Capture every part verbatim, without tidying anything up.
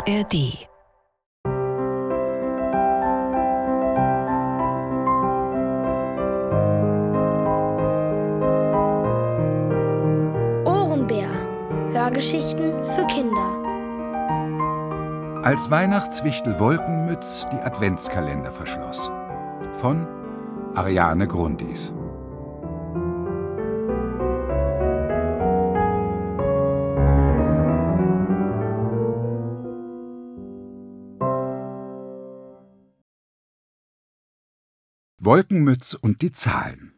A R D. Ohrenbär. Hörgeschichten für Kinder. Als Weihnachtswichtel Wolkenmütz die Adventskalender verschloss. Von Ariane Grundis. Wolkenmütz und die Zahlen.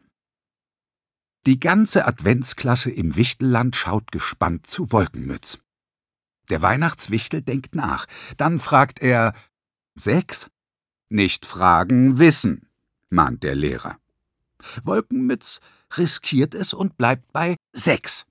Die ganze Adventsklasse im Wichtelland schaut gespannt zu Wolkenmütz. Der Weihnachtswichtel denkt nach. Dann fragt er: Sechs? Nicht fragen, wissen, mahnt der Lehrer. Wolkenmütz riskiert es und bleibt bei sechs.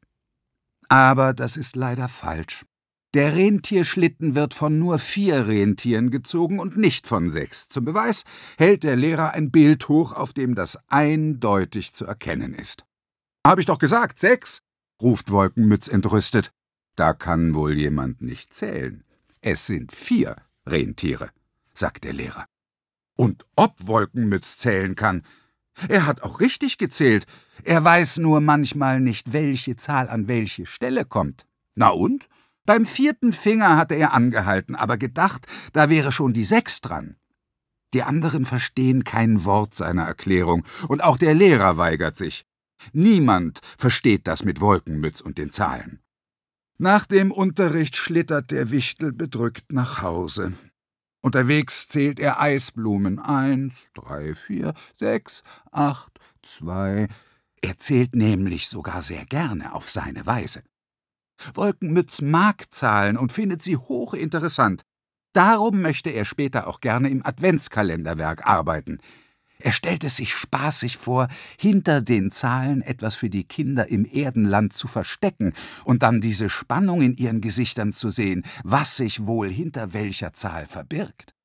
Aber das ist leider falsch. Der Rentierschlitten wird von nur vier Rentieren gezogen und nicht von sechs. Zum Beweis hält der Lehrer ein Bild hoch, auf dem das eindeutig zu erkennen ist. »Hab ich doch gesagt, sechs«, ruft Wolkenmütz entrüstet. »Da kann wohl jemand nicht zählen. Es sind vier Rentiere«, sagt der Lehrer. Und ob Wolkenmütz zählen kann? Er hat auch richtig gezählt. Er weiß nur manchmal nicht, welche Zahl an welche Stelle kommt. Na und? Beim vierten Finger hatte er angehalten, aber gedacht, da wäre schon die Sechs dran. Die anderen verstehen kein Wort seiner Erklärung, und auch der Lehrer weigert sich. Niemand versteht das mit Wolkenmütz und den Zahlen. Nach dem Unterricht schlittert der Wichtel bedrückt nach Hause. Unterwegs zählt er Eisblumen. Eins, drei, vier, sechs, acht, zwei. Er zählt nämlich sogar sehr gerne auf seine Weise. Wolkenmütz mag Zahlen und findet sie hochinteressant. Darum möchte er später auch gerne im Adventskalenderwerk arbeiten. Er stellt es sich spaßig vor, hinter den Zahlen etwas für die Kinder im Erdenland zu verstecken und dann diese Spannung in ihren Gesichtern zu sehen, was sich wohl hinter welcher Zahl verbirgt.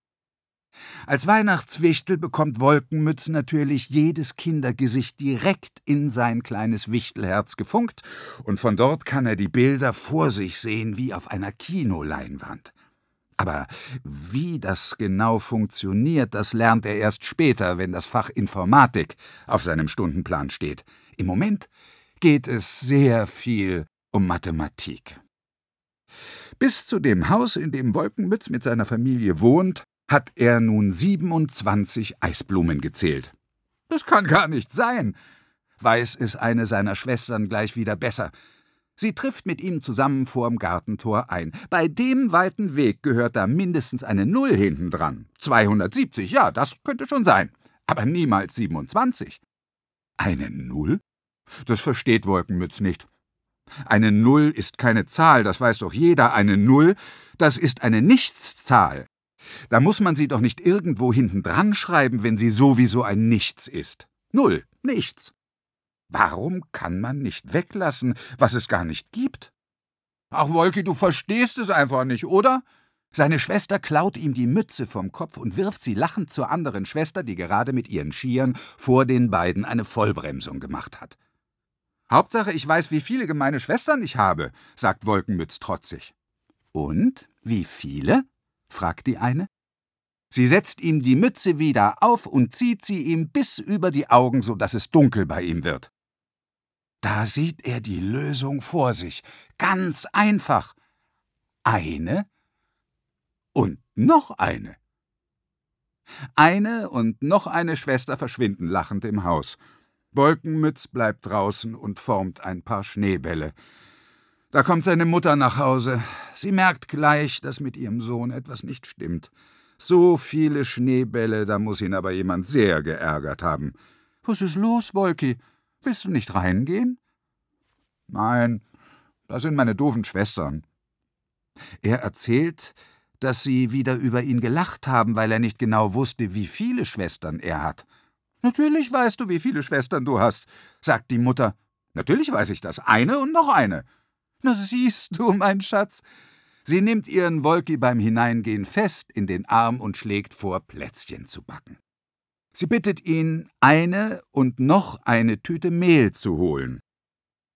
Als Weihnachtswichtel bekommt Wolkenmütz natürlich jedes Kindergesicht direkt in sein kleines Wichtelherz gefunkt, und von dort kann er die Bilder vor sich sehen wie auf einer Kinoleinwand. Aber wie das genau funktioniert, das lernt er erst später, wenn das Fach Informatik auf seinem Stundenplan steht. Im Moment geht es sehr viel um Mathematik. Bis zu dem Haus, in dem Wolkenmütz mit seiner Familie wohnt, hat er nun siebenundzwanzig Eisblumen gezählt. Das kann gar nicht sein, weiß es eine seiner Schwestern gleich wieder besser. Sie trifft mit ihm zusammen vorm Gartentor ein. Bei dem weiten Weg gehört da mindestens eine Null hinten dran. zweihundertsiebzig, ja, das könnte schon sein. Aber niemals siebenundzwanzig. Eine Null? Das versteht Wolkenmütz nicht. Eine Null ist keine Zahl, das weiß doch jeder. Eine Null, das ist eine Nichtszahl. Da muss man sie doch nicht irgendwo hinten dran schreiben, wenn sie sowieso ein Nichts ist. Null, nichts. Warum kann man nicht weglassen, was es gar nicht gibt? Ach, Wolki, du verstehst es einfach nicht, oder? Seine Schwester klaut ihm die Mütze vom Kopf und wirft sie lachend zur anderen Schwester, die gerade mit ihren Skiern vor den beiden eine Vollbremsung gemacht hat. Hauptsache, ich weiß, wie viele gemeine Schwestern ich habe, sagt Wolkenmütz trotzig. Und, wie viele? Fragt die eine. Sie setzt ihm die Mütze wieder auf und zieht sie ihm bis über die Augen, so dass es dunkel bei ihm wird. Da sieht er die Lösung vor sich. Ganz einfach. Eine und noch eine. Eine und noch eine Schwester verschwinden lachend im Haus. Wolkenmütz bleibt draußen und formt ein paar Schneebälle. Da kommt seine Mutter nach Hause. Sie merkt gleich, dass mit ihrem Sohn etwas nicht stimmt. So viele Schneebälle, da muss ihn aber jemand sehr geärgert haben. »Was ist los, Wolki? Willst du nicht reingehen?« »Nein, das sind meine doofen Schwestern.« Er erzählt, dass sie wieder über ihn gelacht haben, weil er nicht genau wusste, wie viele Schwestern er hat. »Natürlich weißt du, wie viele Schwestern du hast«, sagt die Mutter. »Natürlich weiß ich das. Eine und noch eine.« »Na siehst du, mein Schatz.« Sie nimmt ihren Wolki beim Hineingehen fest in den Arm und schlägt vor, Plätzchen zu backen. Sie bittet ihn, eine und noch eine Tüte Mehl zu holen.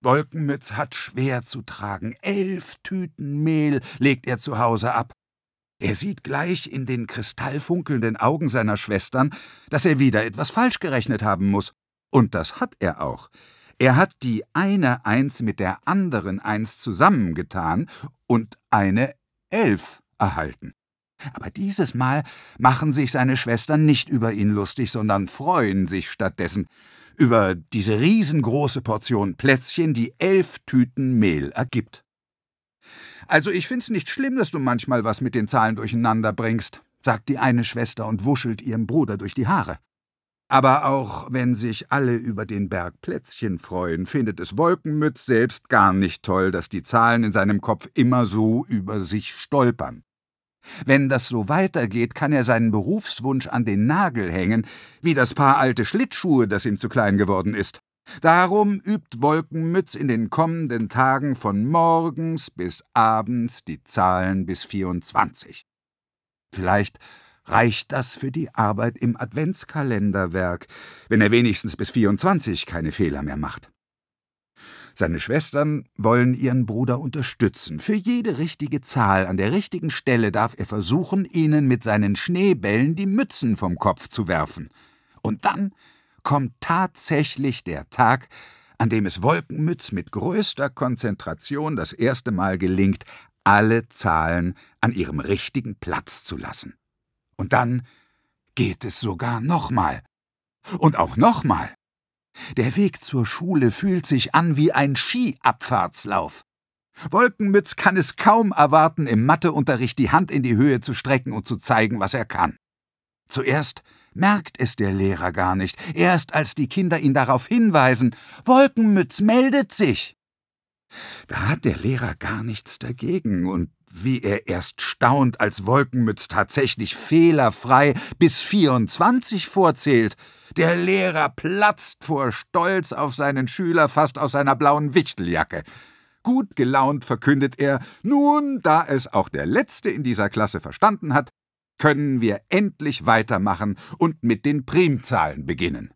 Wolkenmütz hat schwer zu tragen. Elf Tüten Mehl legt er zu Hause ab. Er sieht gleich in den kristallfunkelnden Augen seiner Schwestern, dass er wieder etwas falsch gerechnet haben muss. Und das hat er auch. Er hat die eine Eins mit der anderen Eins zusammengetan und eine Elf erhalten. Aber dieses Mal machen sich seine Schwestern nicht über ihn lustig, sondern freuen sich stattdessen über diese riesengroße Portion Plätzchen, die elf Tüten Mehl ergibt. »Also ich find's nicht schlimm, dass du manchmal was mit den Zahlen durcheinander bringst«, sagt die eine Schwester und wuschelt ihrem Bruder durch die Haare. Aber auch wenn sich alle über den Berg Plätzchen freuen, findet es Wolkenmütz selbst gar nicht toll, dass die Zahlen in seinem Kopf immer so über sich stolpern. Wenn das so weitergeht, kann er seinen Berufswunsch an den Nagel hängen, wie das Paar alte Schlittschuhe, das ihm zu klein geworden ist. Darum übt Wolkenmütz in den kommenden Tagen von morgens bis abends die Zahlen bis vierundzwanzig. Vielleicht reicht das für die Arbeit im Adventskalenderwerk, wenn er wenigstens bis vierundzwanzig keine Fehler mehr macht. Seine Schwestern wollen ihren Bruder unterstützen. Für jede richtige Zahl an der richtigen Stelle darf er versuchen, ihnen mit seinen Schneebällen die Mützen vom Kopf zu werfen. Und dann kommt tatsächlich der Tag, an dem es Wolkenmütz mit größter Konzentration das erste Mal gelingt, alle Zahlen an ihrem richtigen Platz zu lassen. Und dann geht es sogar nochmal. Und auch nochmal. Der Weg zur Schule fühlt sich an wie ein Skiabfahrtslauf. Wolkenmütz kann es kaum erwarten, im Matheunterricht die Hand in die Höhe zu strecken und zu zeigen, was er kann. Zuerst merkt es der Lehrer gar nicht, erst als die Kinder ihn darauf hinweisen: »Wolkenmütz meldet sich!« Da hat der Lehrer gar nichts dagegen, und wie er erst staunt, als Wolkenmütz tatsächlich fehlerfrei bis vierundzwanzig vorzählt. Der Lehrer platzt vor Stolz auf seinen Schüler fast aus seiner blauen Wichteljacke. Gut gelaunt verkündet er: »Nun, da es auch der Letzte in dieser Klasse verstanden hat, können wir endlich weitermachen und mit den Primzahlen beginnen.«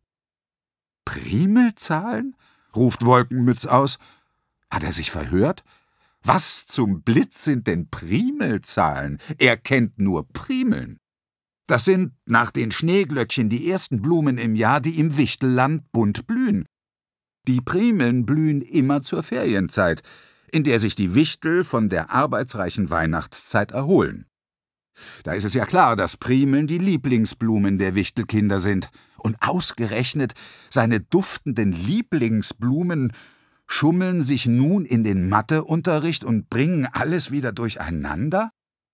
»Primelzahlen?« ruft Wolkenmütz aus. Hat er sich verhört? Was zum Blitz sind denn Primelzahlen? Er kennt nur Primeln. Das sind nach den Schneeglöckchen die ersten Blumen im Jahr, die im Wichtelland bunt blühen. Die Primeln blühen immer zur Ferienzeit, in der sich die Wichtel von der arbeitsreichen Weihnachtszeit erholen. Da ist es ja klar, dass Primeln die Lieblingsblumen der Wichtelkinder sind. Und ausgerechnet seine duftenden Lieblingsblumen schummeln sich nun in den Matheunterricht und bringen alles wieder durcheinander?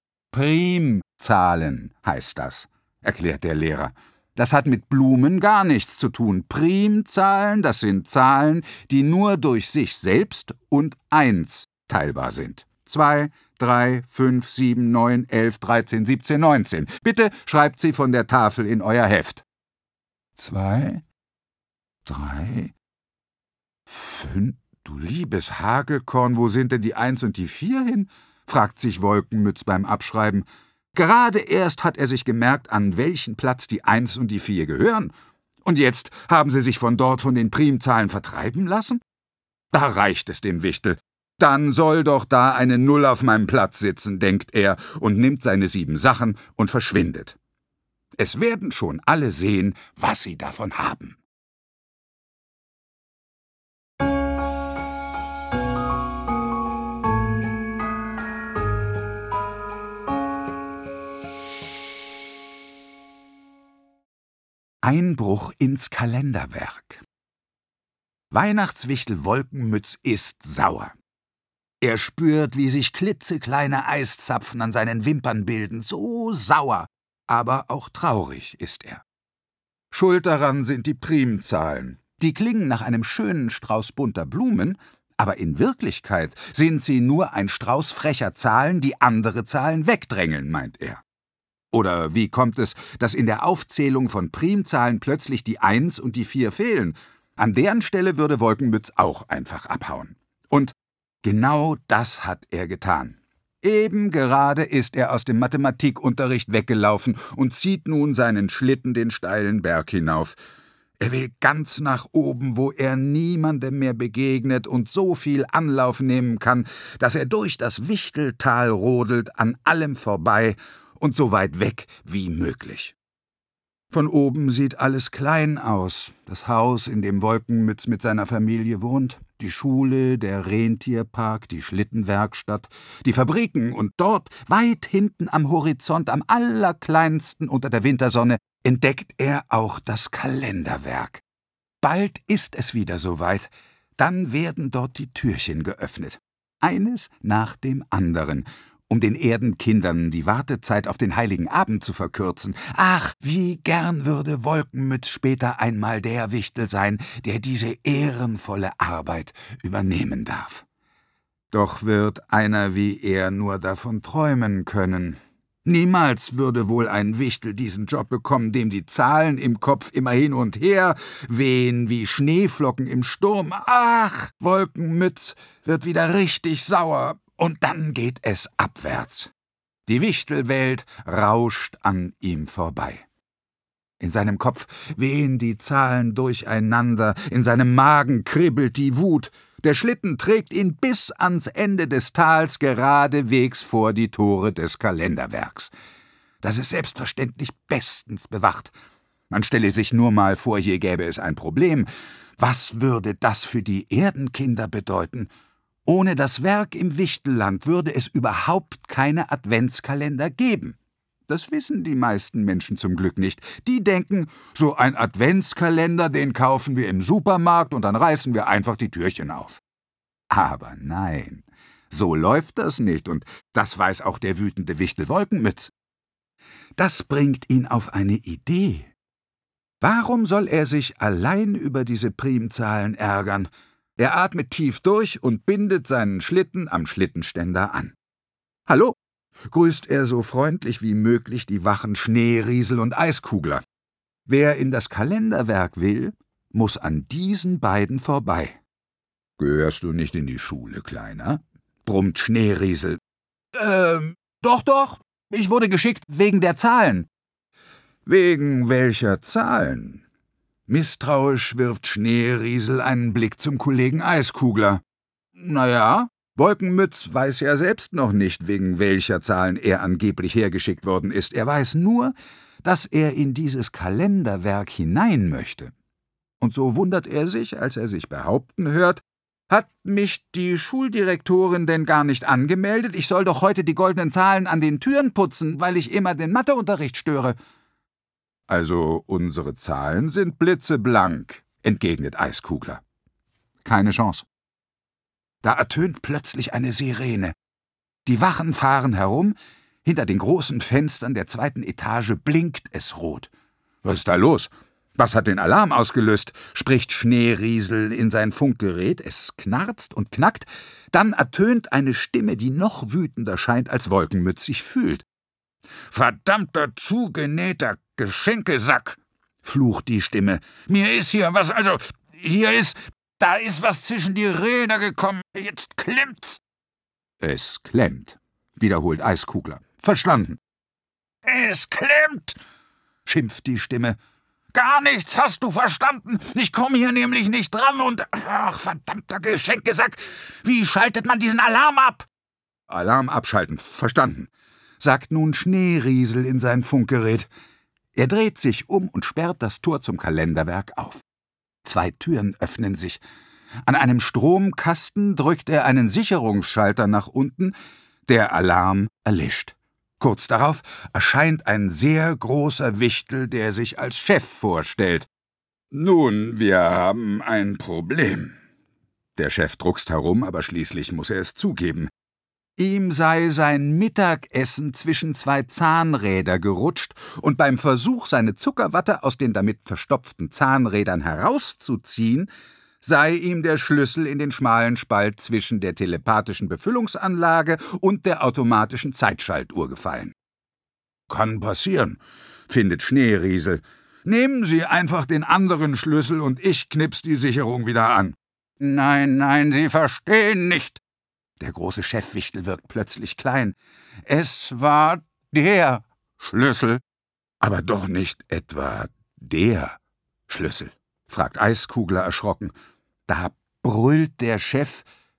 Primzahlen heißt das, erklärt der Lehrer. Das hat mit Blumen gar nichts zu tun. Primzahlen, das sind Zahlen, die nur durch sich selbst und eins teilbar sind. Zwei, drei, fünf, sieben, neun, elf, dreizehn, siebzehn, neunzehn. Bitte schreibt sie von der Tafel in euer Heft. Zwei, drei, fünf. Du liebes Hagelkorn, wo sind denn die Eins und die Vier hin? Fragt sich Wolkenmütz beim Abschreiben. Gerade erst hat er sich gemerkt, an welchen Platz die Eins und die Vier gehören. Und jetzt haben sie sich von dort von den Primzahlen vertreiben lassen? Da reicht es dem Wichtel. Dann soll doch da eine Null auf meinem Platz sitzen, denkt er und nimmt seine sieben Sachen und verschwindet. Es werden schon alle sehen, was sie davon haben. Einbruch ins Kalenderwerk. Weihnachtswichtel Wolkenmütz ist sauer. Er spürt, wie sich klitzekleine Eiszapfen an seinen Wimpern bilden. So sauer, aber auch traurig ist er. Schuld daran sind die Primzahlen. Die klingen nach einem schönen Strauß bunter Blumen, aber in Wirklichkeit sind sie nur ein Strauß frecher Zahlen, die andere Zahlen wegdrängeln, meint er. Oder wie kommt es, dass in der Aufzählung von Primzahlen plötzlich die Eins und die Vier fehlen? An deren Stelle würde Wolkenmütz auch einfach abhauen. Und genau das hat er getan. Eben gerade ist er aus dem Mathematikunterricht weggelaufen und zieht nun seinen Schlitten den steilen Berg hinauf. Er will ganz nach oben, wo er niemandem mehr begegnet und so viel Anlauf nehmen kann, dass er durch das Wichteltal rodelt, an allem vorbei und so weit weg wie möglich. Von oben sieht alles klein aus. Das Haus, in dem Wolkenmütz mit seiner Familie wohnt, die Schule, der Rentierpark, die Schlittenwerkstatt, die Fabriken und dort, weit hinten am Horizont, am allerkleinsten unter der Wintersonne, entdeckt er auch das Kalenderwerk. Bald ist es wieder soweit. Dann werden dort die Türchen geöffnet. Eines nach dem anderen, um den Erdenkindern die Wartezeit auf den heiligen Abend zu verkürzen. Ach, wie gern würde Wolkenmütz später einmal der Wichtel sein, der diese ehrenvolle Arbeit übernehmen darf. Doch wird einer wie er nur davon träumen können. Niemals würde wohl ein Wichtel diesen Job bekommen, dem die Zahlen im Kopf immer hin und her wehen wie Schneeflocken im Sturm. Ach, Wolkenmütz wird wieder richtig sauer. Und dann geht es abwärts. Die Wichtelwelt rauscht an ihm vorbei. In seinem Kopf wehen die Zahlen durcheinander, in seinem Magen kribbelt die Wut. Der Schlitten trägt ihn bis ans Ende des Tals geradewegs vor die Tore des Kalenderwerks. Das ist selbstverständlich bestens bewacht. Man stelle sich nur mal vor, hier gäbe es ein Problem. Was würde das für die Erdenkinder bedeuten? Ohne das Werk im Wichtelland würde es überhaupt keine Adventskalender geben. Das wissen die meisten Menschen zum Glück nicht. Die denken, so ein Adventskalender, den kaufen wir im Supermarkt und dann reißen wir einfach die Türchen auf. Aber nein, so läuft das nicht und das weiß auch der wütende Wichtel Wolkenmütz. Das bringt ihn auf eine Idee. Warum soll er sich allein über diese Primzahlen ärgern? Er atmet tief durch und bindet seinen Schlitten am Schlittenständer an. »Hallo«, grüßt er so freundlich wie möglich die wachen Schneeriesel und Eiskugler. Wer in das Kalenderwerk will, muss an diesen beiden vorbei. »Gehörst du nicht in die Schule, Kleiner?« brummt Schneeriesel. »Ähm, doch, doch, ich wurde geschickt wegen der Zahlen.« »Wegen welcher Zahlen?« Misstrauisch wirft Schneeriesel einen Blick zum Kollegen Eiskugler. »Na ja, Wolkenmütz weiß ja selbst noch nicht, wegen welcher Zahlen er angeblich hergeschickt worden ist. Er weiß nur, dass er in dieses Kalenderwerk hinein möchte. Und so wundert er sich, als er sich behaupten hört, »Hat mich die Schuldirektorin denn gar nicht angemeldet? Ich soll doch heute die goldenen Zahlen an den Türen putzen, weil ich immer den Matheunterricht störe.« »Also unsere Zahlen sind blitzeblank«, entgegnet Eiskugler. Keine Chance. Da ertönt plötzlich eine Sirene. Die Wachen fahren herum, hinter den großen Fenstern der zweiten Etage blinkt es rot. »Was ist da los? Was hat den Alarm ausgelöst?« spricht Schneeriesel in sein Funkgerät. Es knarzt und knackt. Dann ertönt eine Stimme, die noch wütender scheint, als Wolkenmütz sich fühlt. »Verdammter, zugenähter Geschenkesack«, flucht die Stimme. »Mir ist hier was, also, hier ist, da ist was zwischen die Räder gekommen. Jetzt klemmt's.« »Es klemmt«, wiederholt Eiskugler. »Verstanden.« »Es klemmt«, schimpft die Stimme. »Gar nichts hast du verstanden. Ich komme hier nämlich nicht dran und, ach, verdammter Geschenkesack, wie schaltet man diesen Alarm ab?« »Alarm abschalten, verstanden«, sagt nun Schneeriesel in sein Funkgerät. Er dreht sich um und sperrt das Tor zum Kalenderwerk auf. Zwei Türen öffnen sich. An einem Stromkasten drückt er einen Sicherungsschalter nach unten. Der Alarm erlischt. Kurz darauf erscheint ein sehr großer Wichtel, der sich als Chef vorstellt. »Nun, wir haben ein Problem.« Der Chef druckst herum, aber schließlich muss er es zugeben. Ihm sei sein Mittagessen zwischen zwei Zahnräder gerutscht, und beim Versuch, seine Zuckerwatte aus den damit verstopften Zahnrädern herauszuziehen, sei ihm der Schlüssel in den schmalen Spalt zwischen der telepathischen Befüllungsanlage und der automatischen Zeitschaltuhr gefallen. »Kann passieren«, findet Schneeriesel. »Nehmen Sie einfach den anderen Schlüssel und ich knips die Sicherung wieder an.« »Nein, nein, Sie verstehen nicht.« Der große Chefwichtel wirkt plötzlich klein. »Es war der Schlüssel.« »Aber doch nicht etwa der Schlüssel?« fragt Eiskugler erschrocken. Da brüllt der Chef,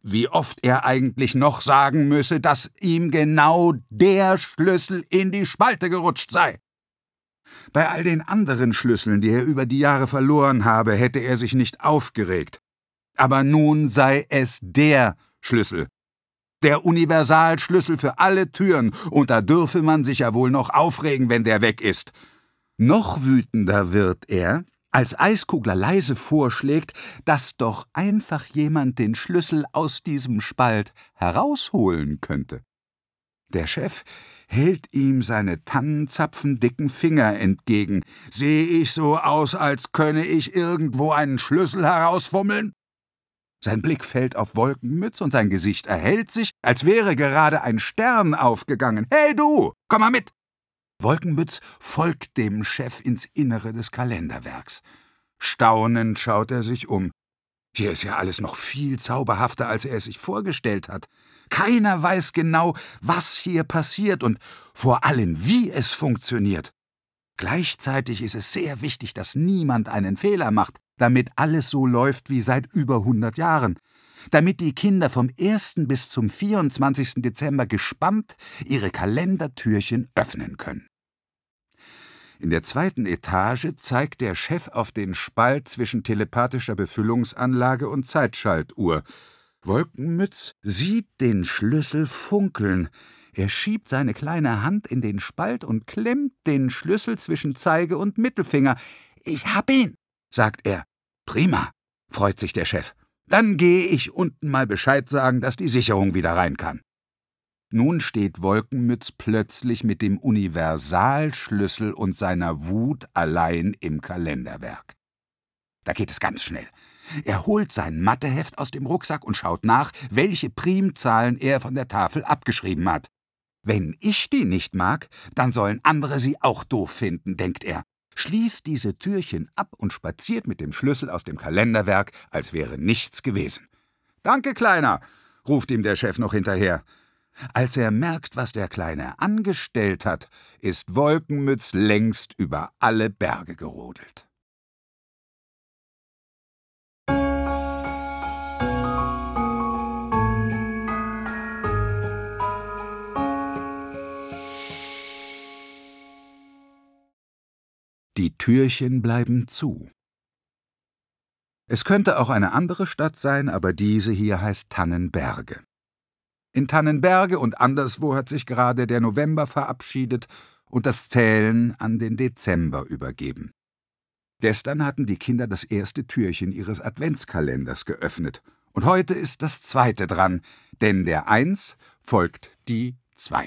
Wie oft er eigentlich noch sagen müsse, dass ihm genau der Schlüssel in die Spalte gerutscht sei. Bei all den anderen Schlüsseln, die er über die Jahre verloren habe, hätte er sich nicht aufgeregt. Aber nun sei es der Schlüssel. Der Universalschlüssel für alle Türen, und da dürfe man sich ja wohl noch aufregen, wenn der weg ist. Noch wütender wird er, als Eiskugler leise vorschlägt, dass doch einfach jemand den Schlüssel aus diesem Spalt herausholen könnte. Der Chef hält ihm seine tannenzapfendicken Finger entgegen. Sehe ich so aus, als könne ich irgendwo einen Schlüssel herausfummeln? Sein Blick fällt auf Wolkenmütz und sein Gesicht erhellt sich, als wäre gerade ein Stern aufgegangen. »Hey du, komm mal mit!« Wolkenmütz folgt dem Chef ins Innere des Kalenderwerks. Staunend schaut er sich um. Hier ist ja alles noch viel zauberhafter, als er es sich vorgestellt hat. Keiner weiß genau, was hier passiert und vor allem, wie es funktioniert. Gleichzeitig ist es sehr wichtig, dass niemand einen Fehler macht, damit alles so läuft wie seit über hundert Jahren. Damit die Kinder vom ersten bis zum vierundzwanzigsten Dezember gespannt ihre Kalendertürchen öffnen können. In der zweiten Etage zeigt der Chef auf den Spalt zwischen telepathischer Befüllungsanlage und Zeitschaltuhr. Wolkenmütz sieht den Schlüssel funkeln. Er schiebt seine kleine Hand in den Spalt und klemmt den Schlüssel zwischen Zeige und Mittelfinger. »Ich hab ihn«, sagt er. »Prima«, freut sich der Chef. »Dann gehe ich unten mal Bescheid sagen, dass die Sicherung wieder rein kann.« Nun steht Wolkenmütz plötzlich mit dem Universalschlüssel und seiner Wut allein im Kalenderwerk. Da geht es ganz schnell. Er holt sein Matheheft aus dem Rucksack und schaut nach, welche Primzahlen er von der Tafel abgeschrieben hat. »Wenn ich die nicht mag, dann sollen andere sie auch doof finden«, denkt er, schließt diese Türchen ab und spaziert mit dem Schlüssel aus dem Kalenderwerk, als wäre nichts gewesen. »Danke, Kleiner«, ruft ihm der Chef noch hinterher. Als er merkt, was der Kleine angestellt hat, ist Wolkenmütz längst über alle Berge gerodelt. Die Türchen bleiben zu. Es könnte auch eine andere Stadt sein, aber diese hier heißt Tannenberge. In Tannenberge und anderswo hat sich gerade der November verabschiedet und das Zählen an den Dezember übergeben. Gestern hatten die Kinder das erste Türchen ihres Adventskalenders geöffnet und heute ist das zweite dran, denn der Eins folgt die Zwei.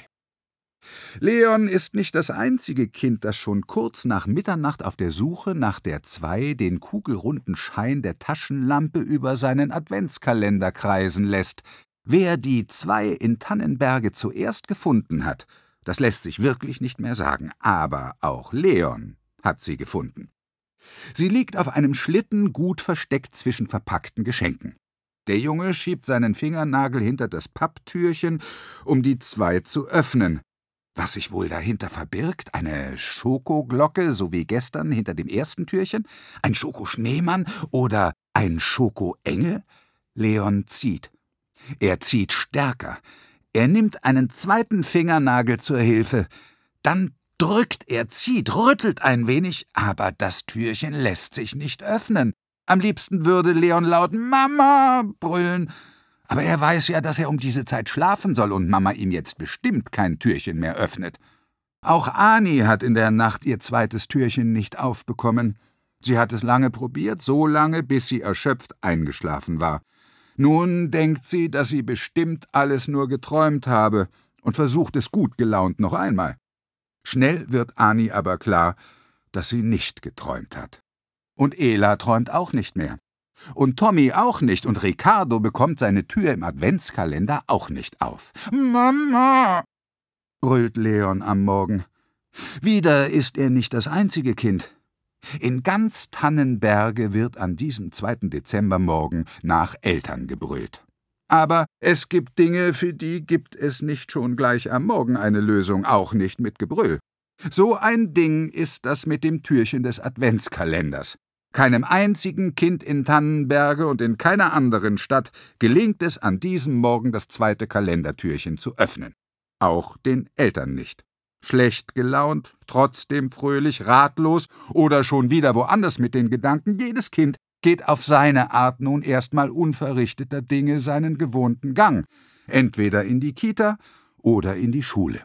Leon ist nicht das einzige Kind, das schon kurz nach Mitternacht auf der Suche nach der Zwei den kugelrunden Schein der Taschenlampe über seinen Adventskalender kreisen lässt. Wer die Zwei in Tannenberge zuerst gefunden hat, das lässt sich wirklich nicht mehr sagen, aber auch Leon hat sie gefunden. Sie liegt auf einem Schlitten gut versteckt zwischen verpackten Geschenken. Der Junge schiebt seinen Fingernagel hinter das Papptürchen, um die Zwei zu öffnen. Was sich wohl dahinter verbirgt? Eine Schokoglocke, so wie gestern hinter dem ersten Türchen? Ein Schokoschneemann oder ein Schokoengel? Leon zieht. Er zieht stärker. Er nimmt einen zweiten Fingernagel zur Hilfe. Dann drückt er, zieht, rüttelt ein wenig, aber das Türchen lässt sich nicht öffnen. Am liebsten würde Leon laut »Mama« brüllen. Aber er weiß ja, dass er um diese Zeit schlafen soll und Mama ihm jetzt bestimmt kein Türchen mehr öffnet. Auch Ani hat in der Nacht ihr zweites Türchen nicht aufbekommen. Sie hat es lange probiert, so lange, bis sie erschöpft eingeschlafen war. Nun denkt sie, dass sie bestimmt alles nur geträumt habe und versucht es gut gelaunt noch einmal. Schnell wird Ani aber klar, dass sie nicht geträumt hat. Und Ela träumt auch nicht mehr. Und Tommy auch nicht, und Ricardo bekommt seine Tür im Adventskalender auch nicht auf. »Mama«, brüllt Leon am Morgen. Wieder ist er nicht das einzige Kind. In ganz Tannenberge wird an diesem zweiten Dezembermorgen nach Eltern gebrüllt. Aber es gibt Dinge, für die gibt es nicht schon gleich am Morgen eine Lösung, auch nicht mit Gebrüll. So ein Ding ist das mit dem Türchen des Adventskalenders. Keinem einzigen Kind in Tannenberge und in keiner anderen Stadt gelingt es, an diesem Morgen das zweite Kalendertürchen zu öffnen. Auch den Eltern nicht. Schlecht gelaunt, trotzdem fröhlich, ratlos oder schon wieder woanders mit den Gedanken, jedes Kind geht auf seine Art nun erstmal unverrichteter Dinge seinen gewohnten Gang, entweder in die Kita oder in die Schule.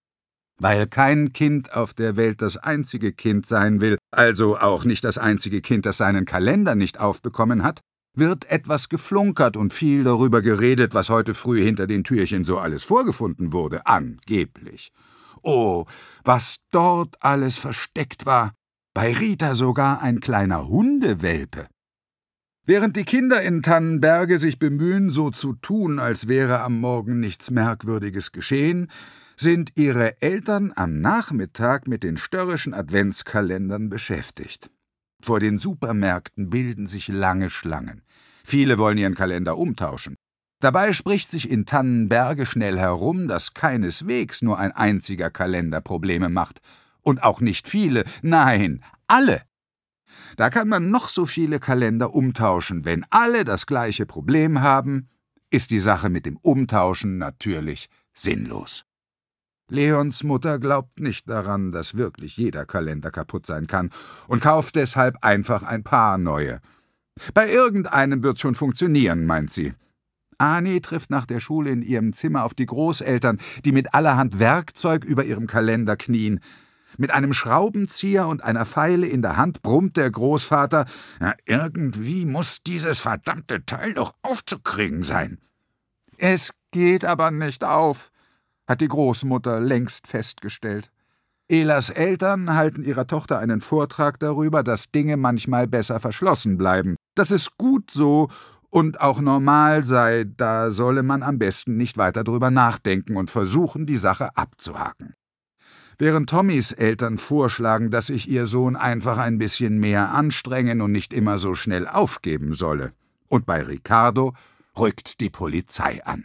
Weil kein Kind auf der Welt das einzige Kind sein will, also auch nicht das einzige Kind, das seinen Kalender nicht aufbekommen hat, wird etwas geflunkert und viel darüber geredet, was heute früh hinter den Türchen so alles vorgefunden wurde, angeblich. Oh, was dort alles versteckt war, bei Rita sogar ein kleiner Hundewelpe. Während die Kinder in Tannenberge sich bemühen, so zu tun, als wäre am Morgen nichts Merkwürdiges geschehen, sind ihre Eltern am Nachmittag mit den störrischen Adventskalendern beschäftigt. Vor den Supermärkten bilden sich lange Schlangen. Viele wollen ihren Kalender umtauschen. Dabei spricht sich in Tannenberge schnell herum, dass keineswegs nur ein einziger Kalender Probleme macht. Und auch nicht viele, nein, alle. Da kann man noch so viele Kalender umtauschen. Wenn alle das gleiche Problem haben, ist die Sache mit dem Umtauschen natürlich sinnlos. Leons Mutter glaubt nicht daran, dass wirklich jeder Kalender kaputt sein kann und kauft deshalb einfach ein paar neue. Bei irgendeinem wird's schon funktionieren, meint sie. Ani trifft nach der Schule in ihrem Zimmer auf die Großeltern, die mit allerhand Werkzeug über ihrem Kalender knien. Mit einem Schraubenzieher und einer Feile in der Hand brummt der Großvater, »Na, irgendwie muss dieses verdammte Teil doch aufzukriegen sein.« »Es geht aber nicht auf«, hat die Großmutter längst festgestellt. Elas Eltern halten ihrer Tochter einen Vortrag darüber, dass Dinge manchmal besser verschlossen bleiben, dass es gut so und auch normal sei, da solle man am besten nicht weiter drüber nachdenken und versuchen, die Sache abzuhaken. Während Tommys Eltern vorschlagen, dass sich ihr Sohn einfach ein bisschen mehr anstrengen und nicht immer so schnell aufgeben solle. Und bei Ricardo rückt die Polizei an.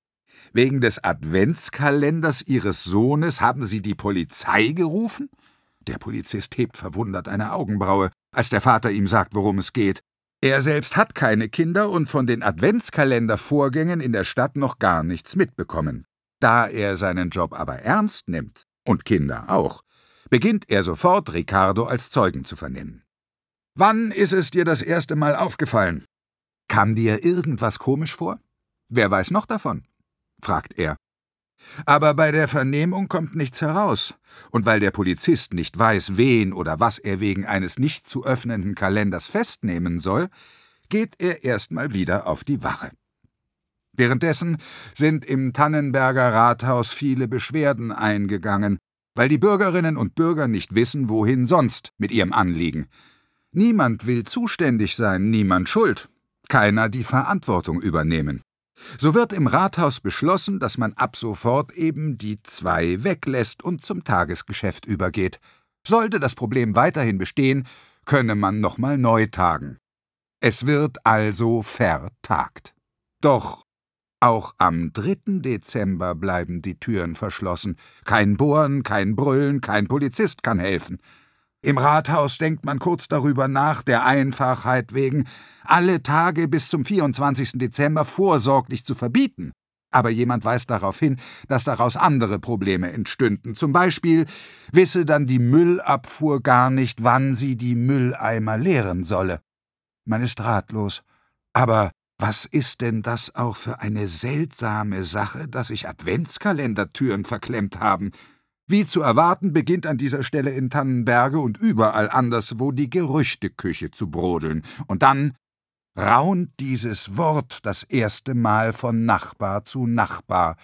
Wegen des Adventskalenders ihres Sohnes haben sie die Polizei gerufen? Der Polizist hebt verwundert eine Augenbraue, als der Vater ihm sagt, worum es geht. Er selbst hat keine Kinder und von den Adventskalendervorgängen in der Stadt noch gar nichts mitbekommen. Da er seinen Job aber ernst nimmt, und Kinder auch, beginnt er sofort, Ricardo als Zeugen zu vernehmen. »Wann ist es dir das erste Mal aufgefallen? Kam dir irgendwas komisch vor? Wer weiß noch davon?« fragt er. Aber bei der Vernehmung kommt nichts heraus, und weil der Polizist nicht weiß, wen oder was er wegen eines nicht zu öffnenden Kalenders festnehmen soll, geht er erstmal wieder auf die Wache. Währenddessen sind im Tannenberger Rathaus viele Beschwerden eingegangen, weil die Bürgerinnen und Bürger nicht wissen, wohin sonst mit ihrem Anliegen. Niemand will zuständig sein, niemand schuld, keiner die Verantwortung übernehmen. So wird im Rathaus beschlossen, dass man ab sofort eben die zwei weglässt und zum Tagesgeschäft übergeht. Sollte das Problem weiterhin bestehen, könne man nochmal neu tagen. Es wird also vertagt. Doch auch am dritten Dezember bleiben die Türen verschlossen. Kein Bohren, kein Brüllen, kein Polizist kann helfen. Im Rathaus denkt man kurz darüber nach, der Einfachheit wegen, alle Tage bis zum vierundzwanzigsten Dezember vorsorglich zu verbieten. Aber jemand weist darauf hin, dass daraus andere Probleme entstünden. Zum Beispiel wisse dann die Müllabfuhr gar nicht, wann sie die Mülleimer leeren solle. Man ist ratlos. Aber was ist denn das auch für eine seltsame Sache, dass sich Adventskalendertüren verklemmt haben? Wie zu erwarten, beginnt an dieser Stelle in Tannenberge und überall anderswo die Gerüchteküche zu brodeln. Und dann raunt dieses Wort das erste Mal von Nachbar zu Nachbar.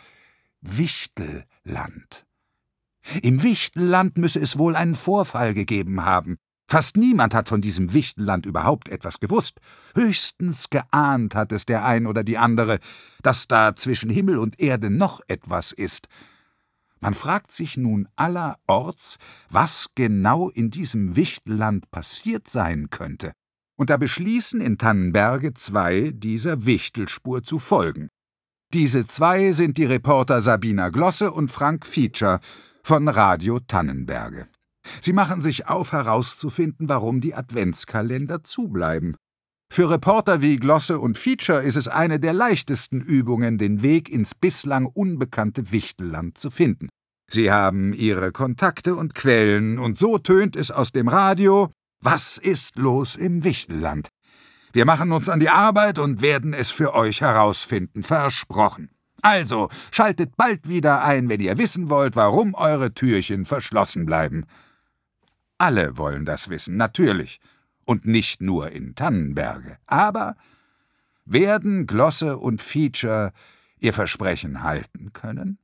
Wichtelland. Im Wichtelland müsse es wohl einen Vorfall gegeben haben. Fast niemand hat von diesem Wichtelland überhaupt etwas gewusst. Höchstens geahnt hat es der ein oder die andere, dass da zwischen Himmel und Erde noch etwas ist. Man fragt sich nun allerorts, was genau in diesem Wichtelland passiert sein könnte. Und da beschließen in Tannenberge zwei, dieser Wichtelspur zu folgen. Diese zwei sind die Reporter Sabina Glosse und Frank Fietscher von Radio Tannenberge. Sie machen sich auf, herauszufinden, warum die Adventskalender zubleiben. Für Reporter wie Glosse und Feature ist es eine der leichtesten Übungen, den Weg ins bislang unbekannte Wichtelland zu finden. Sie haben ihre Kontakte und Quellen, und so tönt es aus dem Radio: Was ist los im Wichtelland? Wir machen uns an die Arbeit und werden es für euch herausfinden, versprochen. Also, schaltet bald wieder ein, wenn ihr wissen wollt, warum eure Türchen verschlossen bleiben. Alle wollen das wissen, natürlich. Und nicht nur in Tannenberge. Aber werden Glosse und Feature ihr Versprechen halten können?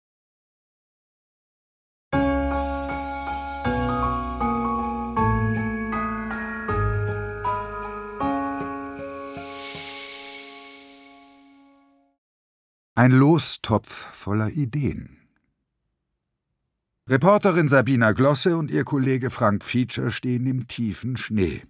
Ein Lostopf voller Ideen. Reporterin Sabina Glosse und ihr Kollege Frank Feature stehen im tiefen Schnee.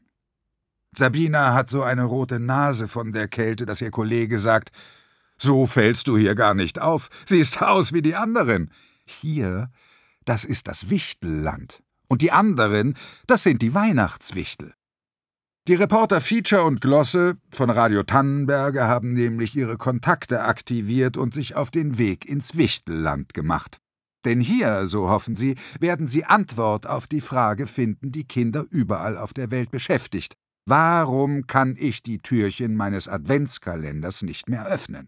Sabina hat so eine rote Nase von der Kälte, dass ihr Kollege sagt: »So fällst du hier gar nicht auf, siehst aus wie die anderen. Hier, das ist das Wichtelland. Und die anderen, das sind die Weihnachtswichtel.« Die Reporter Feature und Glosse von Radio Tannenberge haben nämlich ihre Kontakte aktiviert und sich auf den Weg ins Wichtelland gemacht. Denn hier, so hoffen sie, werden sie Antwort auf die Frage finden, die Kinder überall auf der Welt beschäftigt. Warum kann ich die Türchen meines Adventskalenders nicht mehr öffnen?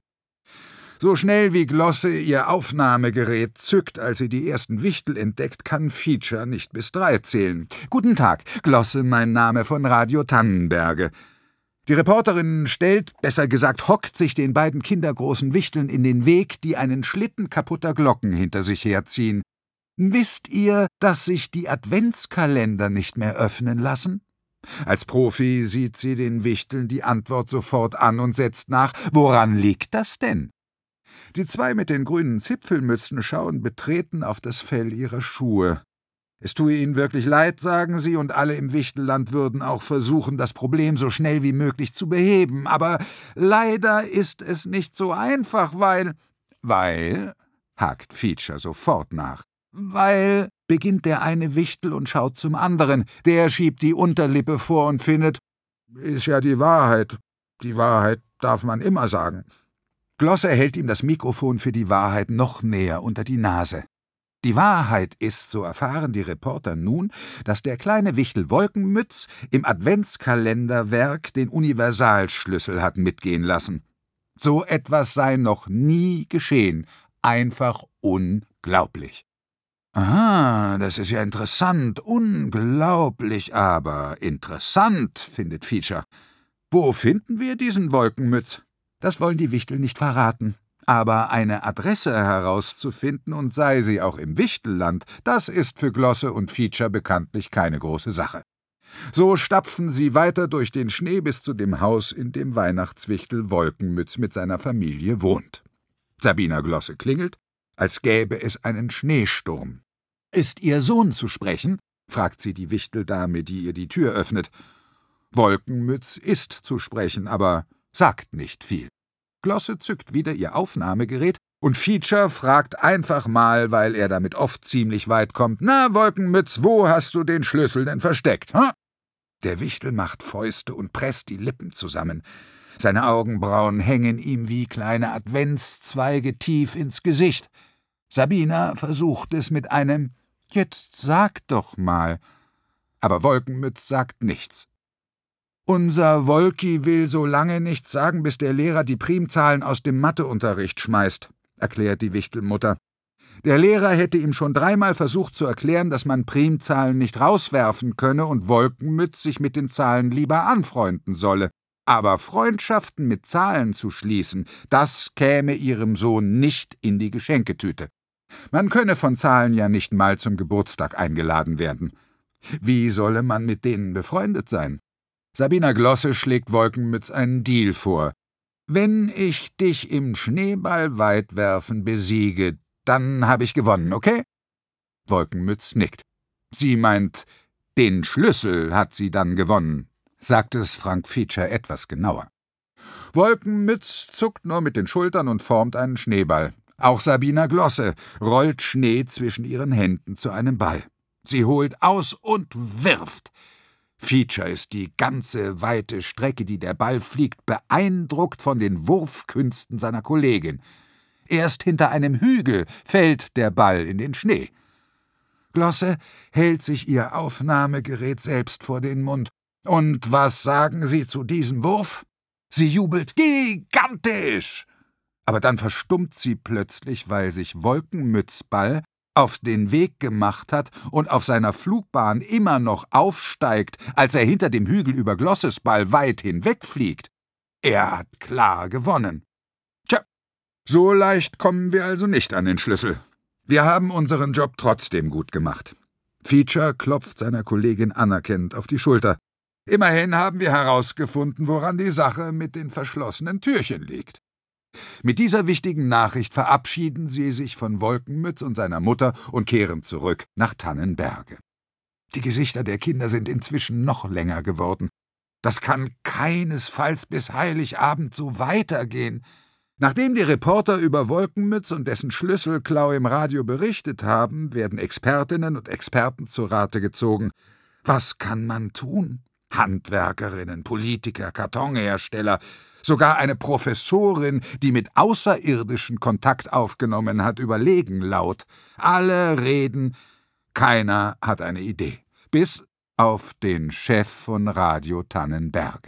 So schnell wie Glosse ihr Aufnahmegerät zückt, als sie die ersten Wichtel entdeckt, kann Feature nicht bis drei zählen. »Guten Tag, Glosse, mein Name von Radio Tannenberge.« Die Reporterin stellt, besser gesagt hockt sich den beiden kindergroßen Wichteln in den Weg, die einen Schlitten kaputter Glocken hinter sich herziehen. »Wisst ihr, dass sich die Adventskalender nicht mehr öffnen lassen?« Als Profi sieht sie den Wichteln die Antwort sofort an und setzt nach: »Woran liegt das denn?« Die zwei mit den grünen Zipfelmützen schauen betreten auf das Fell ihrer Schuhe. Es tue ihnen wirklich leid, sagen sie, und alle im Wichtelland würden auch versuchen, das Problem so schnell wie möglich zu beheben. Aber leider ist es nicht so einfach, weil... Weil, hakt Feature sofort nach. Weil, beginnt der eine Wichtel und schaut zum anderen. Der schiebt die Unterlippe vor und findet: Ist ja die Wahrheit. Die Wahrheit darf man immer sagen. Glosse hält ihm das Mikrofon für die Wahrheit noch näher unter die Nase. Die Wahrheit ist, so erfahren die Reporter nun, dass der kleine Wichtel Wolkenmütz im Adventskalenderwerk den Universalschlüssel hat mitgehen lassen. So etwas sei noch nie geschehen. Einfach unglaublich. »Aha, das ist ja interessant, unglaublich, aber interessant«, findet Feature. »Wo finden wir diesen Wolkenmütz?« Das wollen die Wichtel nicht verraten. Aber eine Adresse herauszufinden, und sei sie auch im Wichtelland, das ist für Glosse und Feature bekanntlich keine große Sache. So stapfen sie weiter durch den Schnee bis zu dem Haus, in dem Weihnachtswichtel Wolkenmütz mit seiner Familie wohnt. Sabina Glosse klingelt, als gäbe es einen Schneesturm. »Ist Ihr Sohn zu sprechen?« fragt sie die Wichteldame, die ihr die Tür öffnet. Wolkenmütz ist zu sprechen, aber sagt nicht viel. Glosse zückt wieder ihr Aufnahmegerät und Feature fragt einfach mal, weil er damit oft ziemlich weit kommt: »Na, Wolkenmütz, wo hast du den Schlüssel denn versteckt, ha?« Der Wichtel macht Fäuste und presst die Lippen zusammen. Seine Augenbrauen hängen ihm wie kleine Adventszweige tief ins Gesicht. Sabina versucht es mit einem »Jetzt sag doch mal«, aber Wolkenmütz sagt nichts. »Unser Wolki will so lange nichts sagen, bis der Lehrer die Primzahlen aus dem Matheunterricht schmeißt«, erklärt die Wichtelmutter. Der Lehrer hätte ihm schon dreimal versucht zu erklären, dass man Primzahlen nicht rauswerfen könne und Wolkenmütz sich mit den Zahlen lieber anfreunden solle. Aber Freundschaften mit Zahlen zu schließen, das käme ihrem Sohn nicht in die Geschenketüte. Man könne von Zahlen ja nicht mal zum Geburtstag eingeladen werden. Wie solle man mit denen befreundet sein? Sabina Glosse schlägt Wolkenmütz einen Deal vor. »Wenn ich dich im Schneeballweitwerfen besiege, dann habe ich gewonnen, okay?« Wolkenmütz nickt. Sie meint, den Schlüssel hat sie dann gewonnen, sagt es Frank Feature etwas genauer. Wolkenmütz zuckt nur mit den Schultern und formt einen Schneeball. Auch Sabina Glosse rollt Schnee zwischen ihren Händen zu einem Ball. Sie holt aus und wirft. Feature ist die ganze weite Strecke, die der Ball fliegt, beeindruckt von den Wurfkünsten seiner Kollegin. Erst hinter einem Hügel fällt der Ball in den Schnee. Glosse hält sich ihr Aufnahmegerät selbst vor den Mund. Und was sagen Sie zu diesem Wurf? Sie jubelt gigantisch. Aber dann verstummt sie plötzlich, weil sich Wolkenmützball auf den Weg gemacht hat und auf seiner Flugbahn immer noch aufsteigt, als er hinter dem Hügel über Glosses Ball weit hinwegfliegt. Er hat klar gewonnen. Tja, so leicht kommen wir also nicht an den Schlüssel. Wir haben unseren Job trotzdem gut gemacht. Feature klopft seiner Kollegin anerkennend auf die Schulter. Immerhin haben wir herausgefunden, woran die Sache mit den verschlossenen Türchen liegt. Mit dieser wichtigen Nachricht verabschieden sie sich von Wolkenmütz und seiner Mutter und kehren zurück nach Tannenberge. Die Gesichter der Kinder sind inzwischen noch länger geworden. Das kann keinesfalls bis Heiligabend so weitergehen. Nachdem die Reporter über Wolkenmütz und dessen Schlüsselklau im Radio berichtet haben, werden Expertinnen und Experten zu Rate gezogen. Was kann man tun? Handwerkerinnen, Politiker, Kartonhersteller, sogar eine Professorin, die mit Außerirdischen Kontakt aufgenommen hat, überlegen laut. Alle reden, keiner hat eine Idee. Bis auf den Chef von Radio Tannenberge.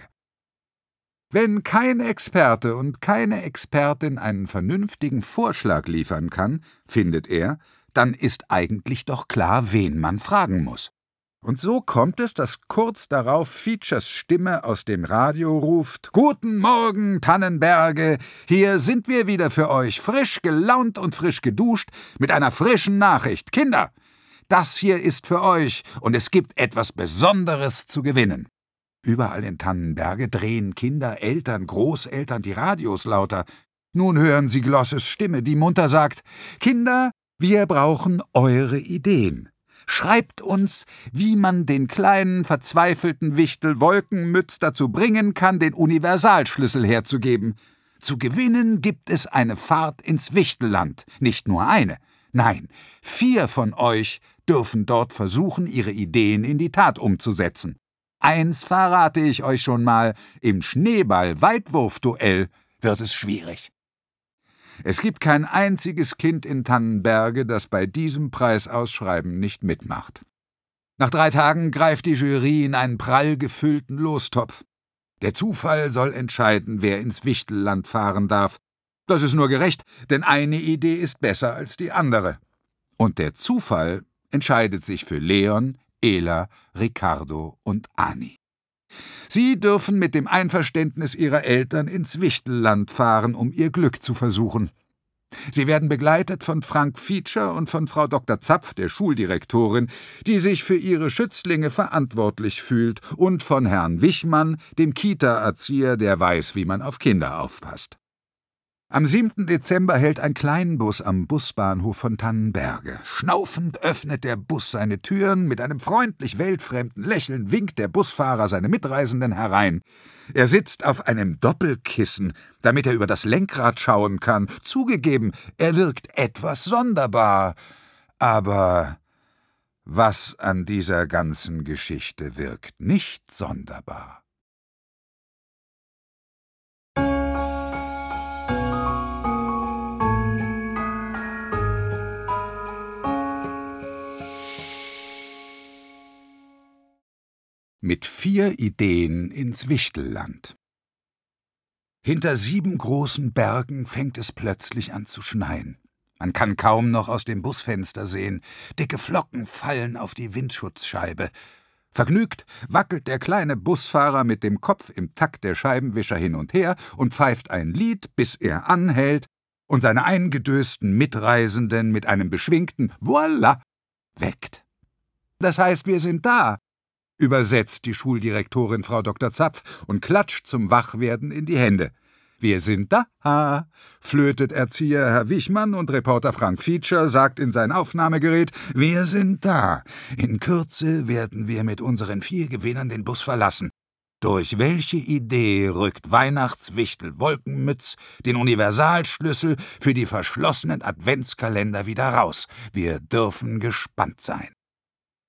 Wenn kein Experte und keine Expertin einen vernünftigen Vorschlag liefern kann, findet er, dann ist eigentlich doch klar, wen man fragen muss. Und so kommt es, dass kurz darauf Features Stimme aus dem Radio ruft: »Guten Morgen, Tannenberge! Hier sind wir wieder für euch, frisch gelaunt und frisch geduscht, mit einer frischen Nachricht. Kinder, das hier ist für euch und es gibt etwas Besonderes zu gewinnen.« Überall in Tannenberge drehen Kinder, Eltern, Großeltern die Radios lauter. Nun hören sie Glosses Stimme, die munter sagt: »Kinder, wir brauchen eure Ideen. Schreibt uns, wie man den kleinen, verzweifelten Wichtel Wolkenmütz dazu bringen kann, den Universalschlüssel herzugeben. Zu gewinnen gibt es eine Fahrt ins Wichtelland. Nicht nur eine, nein, vier von euch dürfen dort versuchen, ihre Ideen in die Tat umzusetzen. Eins verrate ich euch schon mal, im Schneeball-Weitwurfduell wird es schwierig. Es gibt kein einziges Kind in Tannenberge, das bei diesem Preisausschreiben nicht mitmacht. Nach drei Tagen greift die Jury in einen prall gefüllten Lostopf. Der Zufall soll entscheiden, wer ins Wichtelland fahren darf. Das ist nur gerecht, denn eine Idee ist besser als die andere. Und der Zufall entscheidet sich für Leon, Ela, Ricardo und Ani. Sie dürfen mit dem Einverständnis ihrer Eltern ins Wichtelland fahren, um ihr Glück zu versuchen. Sie werden begleitet von Frank Feature und von Frau Doktor Zapf, der Schuldirektorin, die sich für ihre Schützlinge verantwortlich fühlt, und von Herrn Wichmann, dem Kita-Erzieher, der weiß, wie man auf Kinder aufpasst. Am siebten Dezember hält ein Kleinbus am Busbahnhof von Tannenberge. Schnaufend öffnet der Bus seine Türen, mit einem freundlich weltfremden Lächeln winkt der Busfahrer seine Mitreisenden herein. Er sitzt auf einem Doppelkissen, damit er über das Lenkrad schauen kann. Zugegeben, er wirkt etwas sonderbar. Aber was an dieser ganzen Geschichte wirkt nicht sonderbar? Mit vier Ideen ins Wichtelland. Hinter sieben großen Bergen fängt es plötzlich an zu schneien. Man kann kaum noch aus dem Busfenster sehen. Dicke Flocken fallen auf die Windschutzscheibe. Vergnügt wackelt der kleine Busfahrer mit dem Kopf im Takt der Scheibenwischer hin und her und pfeift ein Lied, bis er anhält und seine eingedösten Mitreisenden mit einem beschwingten Voila weckt. »Das heißt, wir sind da«, übersetzt die Schuldirektorin Frau Doktor Zapf und klatscht zum Wachwerden in die Hände. »Wir sind da«, flötet Erzieher Herr Wichmann, und Reporter Frank Feature sagt in sein Aufnahmegerät: »Wir sind da. In Kürze werden wir mit unseren vier Gewinnern den Bus verlassen. Durch welche Idee rückt Weihnachtswichtel Wolkenmütz den Universalschlüssel für die verschlossenen Adventskalender wieder raus? Wir dürfen gespannt sein.«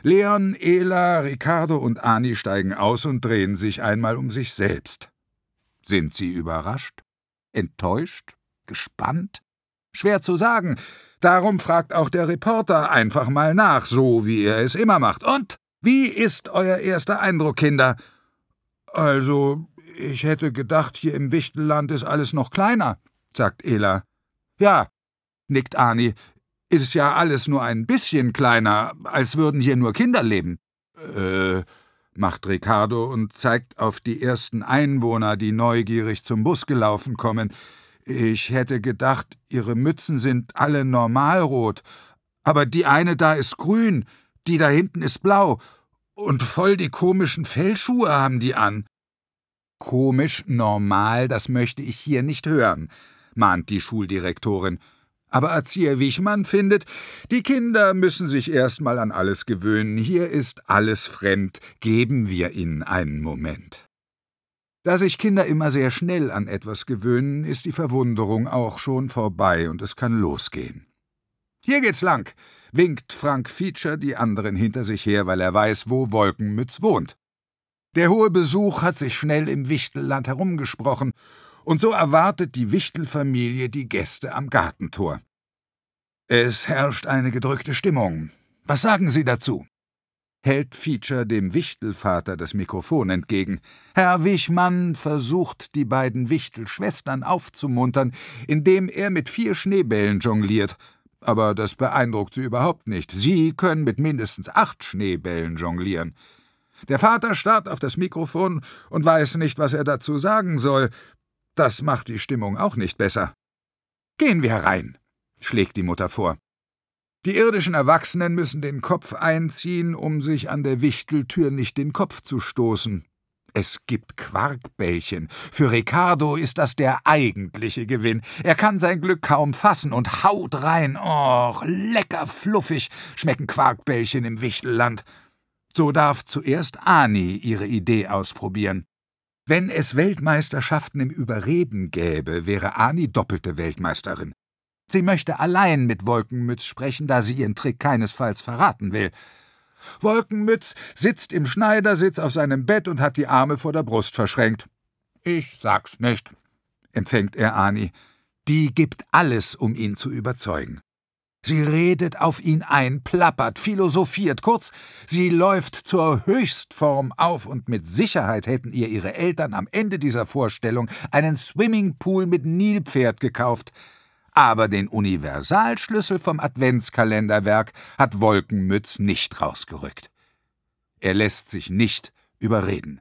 Leon, Ela, Ricardo und Ani steigen aus und drehen sich einmal um sich selbst. Sind sie überrascht? Enttäuscht? Gespannt? Schwer zu sagen. Darum fragt auch der Reporter einfach mal nach, so wie er es immer macht. Und wie ist euer erster Eindruck, Kinder? Also, ich hätte gedacht, hier im Wichtelland ist alles noch kleiner, sagt Ela. Ja, nickt Ani, ist ja alles nur ein bisschen kleiner, als würden hier nur Kinder leben. Äh, macht Ricardo und zeigt auf die ersten Einwohner, die neugierig zum Bus gelaufen kommen. Ich hätte gedacht, ihre Mützen sind alle normalrot, aber die eine da ist grün, die da hinten ist blau, und voll die komischen Fellschuhe haben die an. Komisch, normal, das möchte ich hier nicht hören, mahnt die Schuldirektorin. Aber Erzieher Wichmann findet, die Kinder müssen sich erst mal an alles gewöhnen. Hier ist alles fremd. Geben wir ihnen einen Moment. Da sich Kinder immer sehr schnell an etwas gewöhnen, ist die Verwunderung auch schon vorbei und es kann losgehen. Hier geht's lang, winkt Frank Feature die anderen hinter sich her, weil er weiß, wo Wolkenmütz wohnt. Der hohe Besuch hat sich schnell im Wichtelland herumgesprochen, und so erwartet die Wichtelfamilie die Gäste am Gartentor. Es herrscht eine gedrückte Stimmung. Was sagen Sie dazu? Hält Feature dem Wichtelvater das Mikrofon entgegen. Herr Wichmann versucht, die beiden Wichtelschwestern aufzumuntern, indem er mit vier Schneebällen jongliert. Aber das beeindruckt sie überhaupt nicht. Sie können mit mindestens acht Schneebällen jonglieren. Der Vater starrt auf das Mikrofon und weiß nicht, was er dazu sagen soll. Das macht die Stimmung auch nicht besser. »Gehen wir rein«, schlägt die Mutter vor. Die irdischen Erwachsenen müssen den Kopf einziehen, um sich an der Wichteltür nicht den Kopf zu stoßen. Es gibt Quarkbällchen. Für Ricardo ist das der eigentliche Gewinn. Er kann sein Glück kaum fassen und haut rein. Och, lecker fluffig schmecken Quarkbällchen im Wichtelland. So darf zuerst Ani ihre Idee ausprobieren. Wenn es Weltmeisterschaften im Überreden gäbe, wäre Ani doppelte Weltmeisterin. Sie möchte allein mit Wolkenmütz sprechen, da sie ihren Trick keinesfalls verraten will. Wolkenmütz sitzt im Schneidersitz auf seinem Bett und hat die Arme vor der Brust verschränkt. »Ich sag's nicht«, empfängt er Ani. Die gibt alles, um ihn zu überzeugen. Sie redet auf ihn ein, plappert, philosophiert, kurz, sie läuft zur Höchstform auf und mit Sicherheit hätten ihr ihre Eltern am Ende dieser Vorstellung einen Swimmingpool mit Nilpferd gekauft. Aber den Universalschlüssel vom Adventskalenderwerk hat Wolkenmütz nicht rausgerückt. Er lässt sich nicht überreden.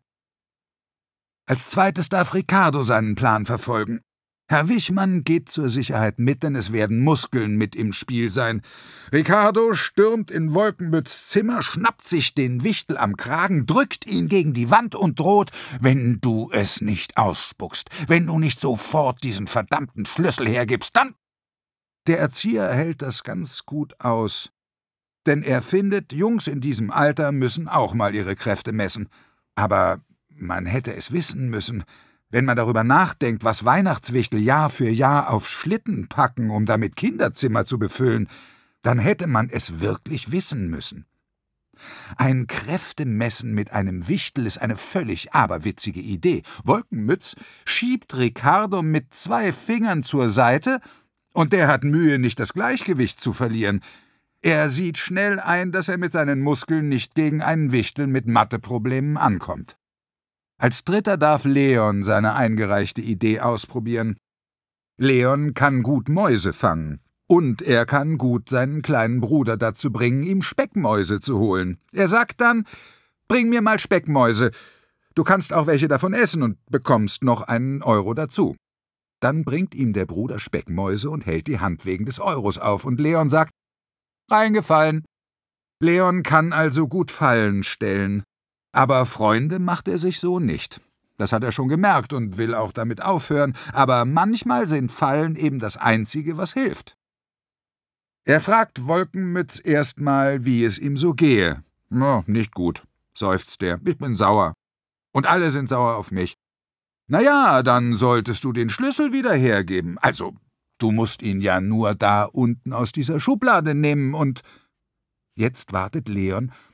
Als zweites darf Ricardo seinen Plan verfolgen. Herr Wichmann geht zur Sicherheit mit, denn es werden Muskeln mit im Spiel sein. Ricardo stürmt in Wolkenmütz' Zimmer, schnappt sich den Wichtel am Kragen, drückt ihn gegen die Wand und droht, »Wenn du es nicht ausspuckst, wenn du nicht sofort diesen verdammten Schlüssel hergibst, dann...« Der Erzieher hält das ganz gut aus, denn er findet, Jungs in diesem Alter müssen auch mal ihre Kräfte messen. Aber man hätte es wissen müssen. Wenn man darüber nachdenkt, was Weihnachtswichtel Jahr für Jahr auf Schlitten packen, um damit Kinderzimmer zu befüllen, dann hätte man es wirklich wissen müssen. Ein Kräftemessen mit einem Wichtel ist eine völlig aberwitzige Idee. Wolkenmütz schiebt Ricardo mit zwei Fingern zur Seite, und der hat Mühe, nicht das Gleichgewicht zu verlieren. Er sieht schnell ein, dass er mit seinen Muskeln nicht gegen einen Wichtel mit Matheproblemen ankommt. Als dritter darf Leon seine eingereichte Idee ausprobieren. Leon kann gut Mäuse fangen. Und er kann gut seinen kleinen Bruder dazu bringen, ihm Speckmäuse zu holen. Er sagt dann, »Bring mir mal Speckmäuse. Du kannst auch welche davon essen und bekommst noch einen Euro dazu.« Dann bringt ihm der Bruder Speckmäuse und hält die Hand wegen des Euros auf. Und Leon sagt, »Reingefallen.« Leon kann also gut Fallen stellen. Aber Freunde macht er sich so nicht. Das hat er schon gemerkt und will auch damit aufhören, aber manchmal sind Fallen eben das Einzige, was hilft. Er fragt Wolkenmütz erstmal, wie es ihm so gehe. »No, nicht gut«, seufzt er, »ich bin sauer. Und alle sind sauer auf mich.« »Na ja, dann solltest du den Schlüssel wieder hergeben. Also, du musst ihn ja nur da unten aus dieser Schublade nehmen und...« Jetzt wartet Leon,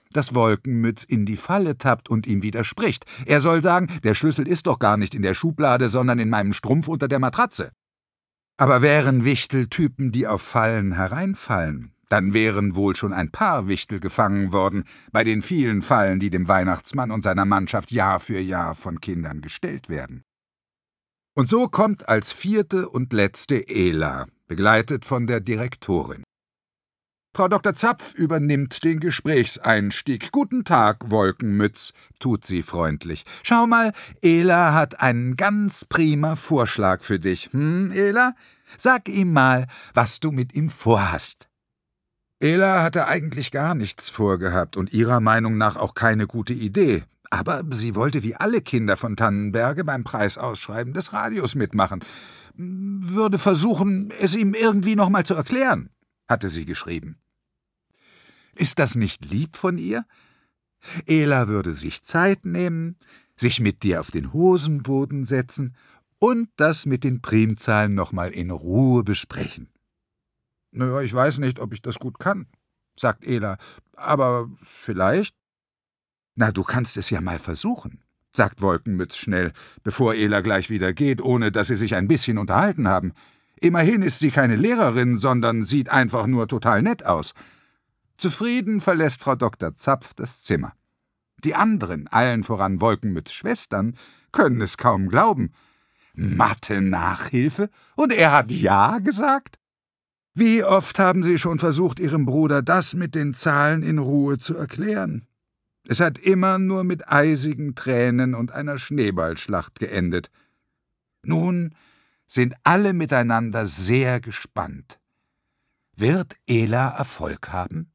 dass Wolkenmütz in die Falle tappt und ihm widerspricht. Er soll sagen, der Schlüssel ist doch gar nicht in der Schublade, sondern in meinem Strumpf unter der Matratze. Aber wären Wichtel Typen, die auf Fallen hereinfallen, dann wären wohl schon ein paar Wichtel gefangen worden, bei den vielen Fallen, die dem Weihnachtsmann und seiner Mannschaft Jahr für Jahr von Kindern gestellt werden. Und so kommt als vierte und letzte Ela, begleitet von der Direktorin. Frau Doktor Zapf übernimmt den Gesprächseinstieg. »Guten Tag, Wolkenmütz«, tut sie freundlich. »Schau mal, Ela hat einen ganz prima Vorschlag für dich. Hm, Ela? Sag ihm mal, was du mit ihm vorhast.« Ela hatte eigentlich gar nichts vorgehabt und ihrer Meinung nach auch keine gute Idee. Aber sie wollte wie alle Kinder von Tannenberge beim Preisausschreiben des Radios mitmachen. Würde versuchen, es ihm irgendwie noch mal zu erklären, hatte sie geschrieben. Ist das nicht lieb von ihr? Ela würde sich Zeit nehmen, sich mit dir auf den Hosenboden setzen und das mit den Primzahlen noch mal in Ruhe besprechen. »Naja, ich weiß nicht, ob ich das gut kann«, sagt Ela, »aber vielleicht?« »Na, du kannst es ja mal versuchen«, sagt Wolkenmütz schnell, bevor Ela gleich wieder geht, ohne dass sie sich ein bisschen unterhalten haben. Immerhin ist sie keine Lehrerin, sondern sieht einfach nur total nett aus. Zufrieden verlässt Frau Doktor Zapf das Zimmer. Die anderen, allen voran Wolkenmütz' Schwestern, können es kaum glauben. Mathe-Nachhilfe? Und er hat Ja gesagt? Wie oft haben sie schon versucht, ihrem Bruder das mit den Zahlen in Ruhe zu erklären? Es hat immer nur mit eisigen Tränen und einer Schneeballschlacht geendet. Nun sind alle miteinander sehr gespannt. Wird Ela Erfolg haben?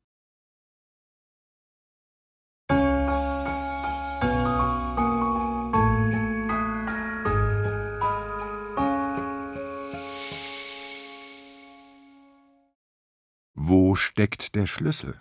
Wo steckt der Schlüssel?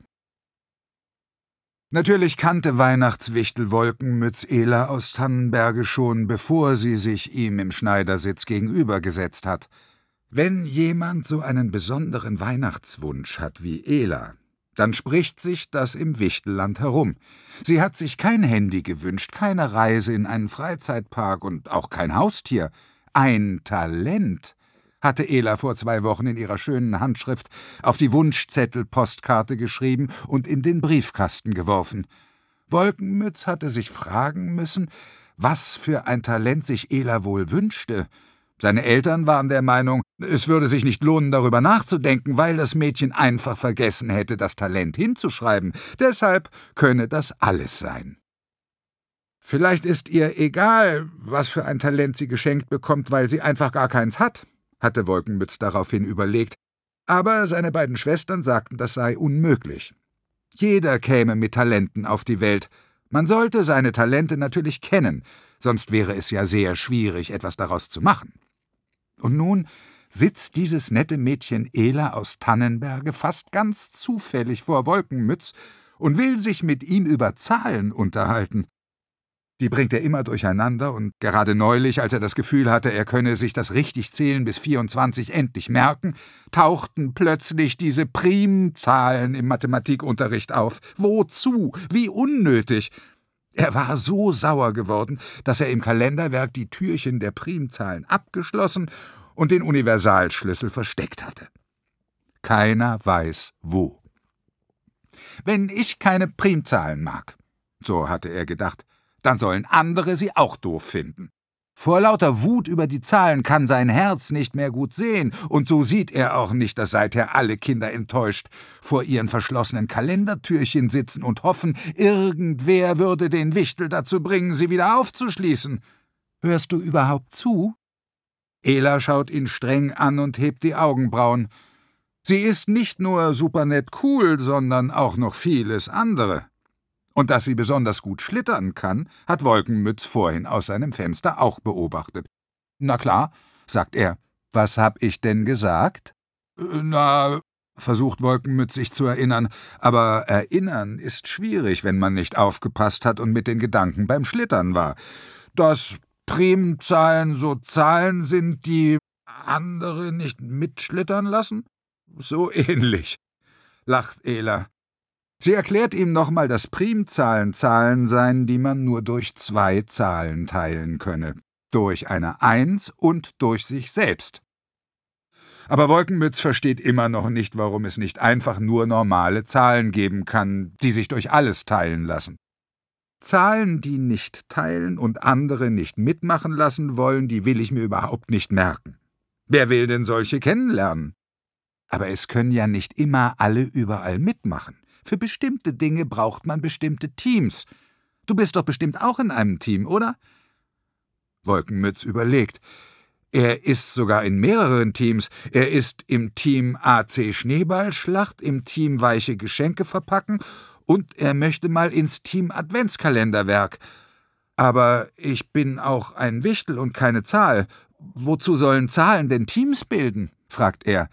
Natürlich kannte Weihnachtswichtel Wolkenmütz Ela aus Tannenberge schon, bevor sie sich ihm im Schneidersitz gegenübergesetzt hat. Wenn jemand so einen besonderen Weihnachtswunsch hat wie Ela, dann spricht sich das im Wichtelland herum. Sie hat sich kein Handy gewünscht, keine Reise in einen Freizeitpark und auch kein Haustier. Ein Talent hatte Ela vor zwei Wochen in ihrer schönen Handschrift auf die Wunschzettelpostkarte geschrieben und in den Briefkasten geworfen. Wolkenmütz hatte sich fragen müssen, was für ein Talent sich Ela wohl wünschte. Seine Eltern waren der Meinung, es würde sich nicht lohnen, darüber nachzudenken, weil das Mädchen einfach vergessen hätte, das Talent hinzuschreiben. Deshalb könne das alles sein. Vielleicht ist ihr egal, was für ein Talent sie geschenkt bekommt, weil sie einfach gar keins hat, hatte Wolkenmütz daraufhin überlegt, aber seine beiden Schwestern sagten, das sei unmöglich. Jeder käme mit Talenten auf die Welt. Man sollte seine Talente natürlich kennen, sonst wäre es ja sehr schwierig, etwas daraus zu machen. Und nun sitzt dieses nette Mädchen Ela aus Tannenberge fast ganz zufällig vor Wolkenmütz und will sich mit ihm über Zahlen unterhalten. Die bringt er immer durcheinander, und gerade neulich, als er das Gefühl hatte, er könne sich das Richtigzählen bis vierundzwanzig endlich merken, tauchten plötzlich diese Primzahlen im Mathematikunterricht auf. Wozu? Wie unnötig! Er war so sauer geworden, dass er im Kalenderwerk die Türchen der Primzahlen abgeschlossen und den Universalschlüssel versteckt hatte. Keiner weiß, wo. Wenn ich keine Primzahlen mag, so hatte er gedacht, dann sollen andere sie auch doof finden. Vor lauter Wut über die Zahlen kann sein Herz nicht mehr gut sehen, und so sieht er auch nicht, dass seither alle Kinder enttäuscht vor ihren verschlossenen Kalendertürchen sitzen und hoffen, irgendwer würde den Wichtel dazu bringen, sie wieder aufzuschließen. Hörst du überhaupt zu? Ela schaut ihn streng an und hebt die Augenbrauen. Sie ist nicht nur supernett cool, sondern auch noch vieles andere. Und dass sie besonders gut schlittern kann, hat Wolkenmütz vorhin aus seinem Fenster auch beobachtet. »Na klar«, sagt er. »Was hab ich denn gesagt?« »Na«, versucht Wolkenmütz sich zu erinnern, aber erinnern ist schwierig, wenn man nicht aufgepasst hat und mit den Gedanken beim Schlittern war. Dass Primzahlen so Zahlen sind, die andere nicht mitschlittern lassen? So ähnlich«, lacht Ela. Sie erklärt ihm nochmal, dass Primzahlen Zahlen seien, die man nur durch zwei Zahlen teilen könne. Durch eine Eins und durch sich selbst. Aber Wolkenmütz versteht immer noch nicht, warum es nicht einfach nur normale Zahlen geben kann, die sich durch alles teilen lassen. Zahlen, die nicht teilen und andere nicht mitmachen lassen wollen, die will ich mir überhaupt nicht merken. Wer will denn solche kennenlernen? Aber es können ja nicht immer alle überall mitmachen. Für bestimmte Dinge braucht man bestimmte Teams. Du bist doch bestimmt auch in einem Team, oder? Wolkenmütz überlegt. Er ist sogar in mehreren Teams. Er ist im Team A C Schneeballschlacht, im Team Weiche Geschenke verpacken und er möchte mal ins Team Adventskalenderwerk. Aber ich bin auch ein Wichtel und keine Zahl. Wozu sollen Zahlen denn Teams bilden? Fragt er.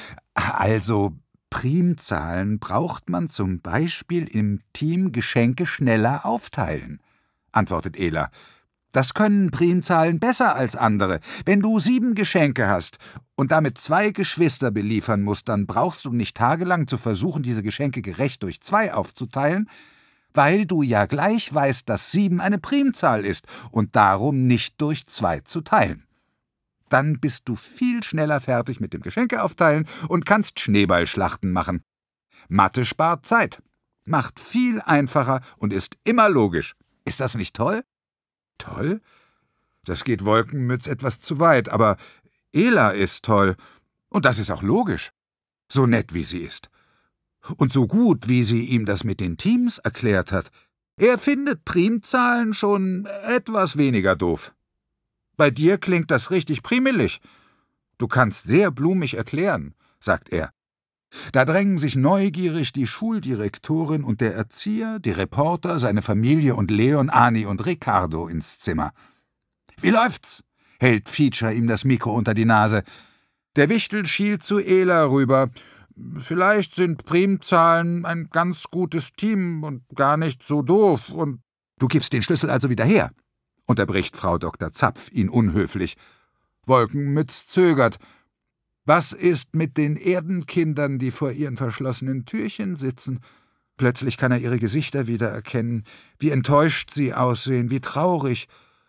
Also, Primzahlen braucht man zum Beispiel im Team Geschenke schneller aufteilen, antwortet Ela. Das können Primzahlen besser als andere. Wenn du sieben Geschenke hast und damit zwei Geschwister beliefern musst, dann brauchst du nicht tagelang zu versuchen, diese Geschenke gerecht durch zwei aufzuteilen, weil du ja gleich weißt, dass sieben eine Primzahl ist und darum nicht durch zwei zu teilen. Dann bist du viel schneller fertig mit dem Geschenkeaufteilen und kannst Schneeballschlachten machen. Mathe spart Zeit, macht viel einfacher und ist immer logisch. Ist das nicht toll? Toll? Das geht Wolkenmütz etwas zu weit, aber Ela ist toll. Und das ist auch logisch. So nett, wie sie ist. Und so gut, wie sie ihm das mit den Teams erklärt hat. Er findet Primzahlen schon etwas weniger doof. Bei dir klingt das richtig primelig. Du kannst sehr blumig erklären, sagt er. Da drängen sich neugierig die Schuldirektorin und der Erzieher, die Reporter, seine Familie und Leon, Ani und Ricardo ins Zimmer. »Wie läuft's?« hält Feature ihm das Mikro unter die Nase. Der Wichtel schielt zu Ela rüber. »Vielleicht sind Primzahlen ein ganz gutes Team und gar nicht so doof und...« »Du gibst den Schlüssel also wieder her«, unterbricht Frau Doktor Zapf ihn unhöflich. Wolkenmütz zögert. Was ist mit den Erdenkindern, die vor ihren verschlossenen Türchen sitzen? Plötzlich kann er ihre Gesichter wiedererkennen, wie enttäuscht sie aussehen, wie traurig.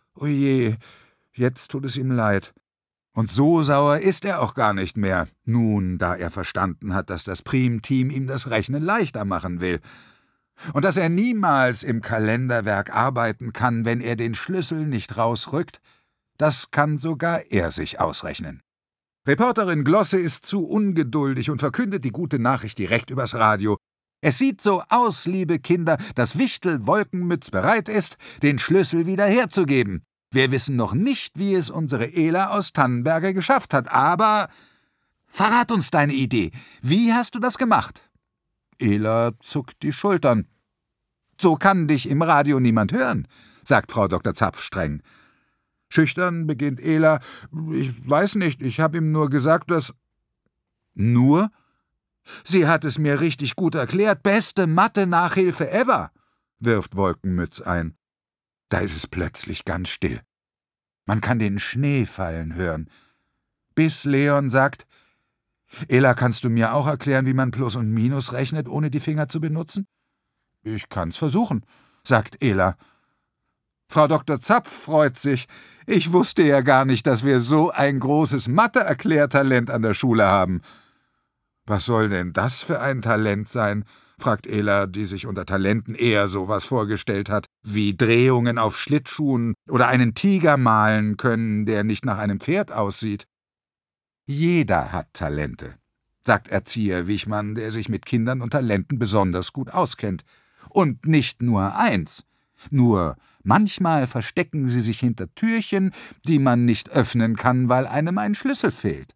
Oje, jetzt tut es ihm leid. Und so sauer ist er auch gar nicht mehr, nun, da er verstanden hat, dass das Prim-Team ihm das Rechnen leichter machen will. Und dass er niemals im Kalenderwerk arbeiten kann, wenn er den Schlüssel nicht rausrückt, das kann sogar er sich ausrechnen. Reporterin Glosse ist zu ungeduldig und verkündet die gute Nachricht direkt übers Radio. Es sieht so aus, liebe Kinder, dass Wichtel Wolkenmütz bereit ist, den Schlüssel wieder herzugeben. Wir wissen noch nicht, wie es unsere Ela aus Tannenberger geschafft hat, aber... Verrat uns deine Idee. Wie hast du das gemacht? Ela zuckt die Schultern. So kann dich im Radio niemand hören, sagt Frau Doktor Zapf streng. Schüchtern beginnt Ela. Ich weiß nicht, ich habe ihm nur gesagt, dass... Nur? Sie hat es mir richtig gut erklärt. Beste Mathe-Nachhilfe ever, wirft Wolkenmütz ein. Da ist es plötzlich ganz still. Man kann den Schnee fallen hören. Bis Leon sagt, Ela, kannst du mir auch erklären, wie man Plus und Minus rechnet, ohne die Finger zu benutzen? Ich kann's versuchen, sagt Ela. Frau Doktor Zapf freut sich. Ich wusste ja gar nicht, dass wir so ein großes Mathe-Erklärtalent an der Schule haben. Was soll denn das für ein Talent sein? Fragt Ela, die sich unter Talenten eher sowas vorgestellt hat, wie Drehungen auf Schlittschuhen oder einen Tiger malen können, der nicht nach einem Pferd aussieht. Jeder hat Talente, sagt Erzieher Wichmann, der sich mit Kindern und Talenten besonders gut auskennt. Und nicht nur eins. Nur manchmal verstecken sie sich hinter Türchen, die man nicht öffnen kann, weil einem ein Schlüssel fehlt.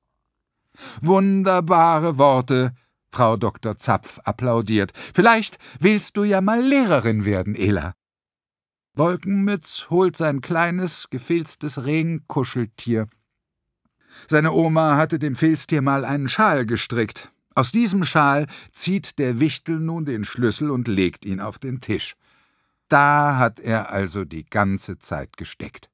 Wunderbare Worte, Frau Doktor Zapf applaudiert. Vielleicht willst du ja mal Lehrerin werden, Ela. Wolkenmütz holt sein kleines, gefilztes Regenkuscheltier. Seine Oma hatte dem Filztier mal einen Schal gestrickt. Aus diesem Schal zieht der Wichtel nun den Schlüssel und legt ihn auf den Tisch. Da hat er also die ganze Zeit gesteckt.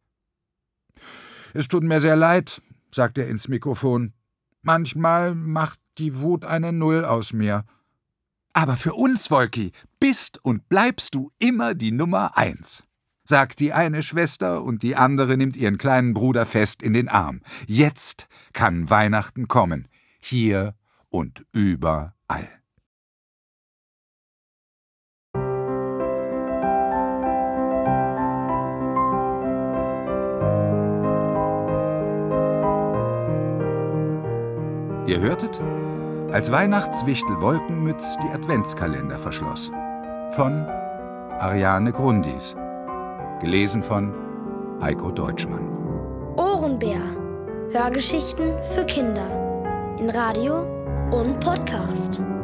»Es tut mir sehr leid«, sagt er ins Mikrofon. »Manchmal macht die Wut eine Null aus mir. Aber für uns, Wolki, bist und bleibst du immer die Nummer eins, sagt die eine Schwester und die andere nimmt ihren kleinen Bruder fest in den Arm. Jetzt kann Weihnachten kommen, hier und überall. Ihr hörtet, als Weihnachtswichtel Wolkenmütz die Adventskalender verschloss. Von Ariane Grundis. Gelesen von Heiko Deutschmann. Ohrenbär. Hörgeschichten für Kinder. In Radio und Podcast.